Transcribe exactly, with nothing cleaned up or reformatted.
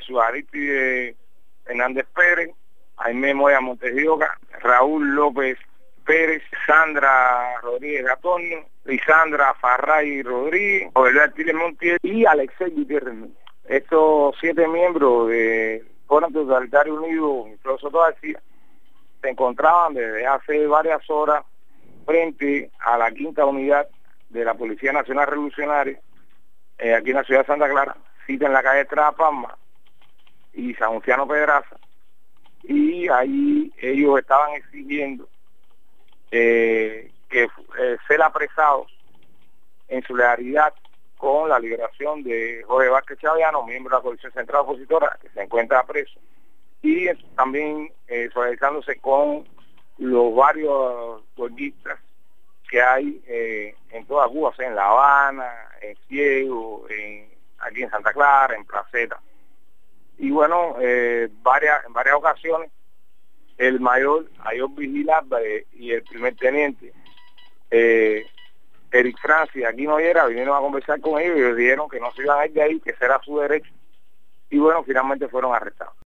Jesús Aristide Hernández Pérez, Jaime Moya Montejioca, Raúl López Pérez, Sandra Rodríguez Gatorno, Lisandra Farray Rodríguez, Joel Artiles Montiel y Alexei Gutiérrez Núñez. Estos siete miembros de Foro Totalitario Unido, incluso García, se encontraban desde hace varias horas frente a la quinta unidad de la Policía Nacional Revolucionaria, eh, aquí en la ciudad de Santa Clara, cita en la calle Trapalma y San Luciano Pedraza, y ahí ellos estaban exigiendo eh, que eh, ser apresados en solidaridad con la liberación de Jorge Vázquez Chaviano, miembro de la Coalición Central Opositora, que se encuentra preso, y también eh, solidarizándose con los varios golpistas que hay eh, en toda Cuba, o sea, en La Habana, en Ciego, en, aquí en Santa Clara, en Placeta. Y bueno, eh, varias, en varias ocasiones, el mayor Ayob Vigil Álvarez y el primer teniente eh, Eric Francis Aquino Ollera vinieron a conversar con ellos y les dijeron que no se iban a ir de ahí, que será su derecho. Y bueno, finalmente fueron arrestados.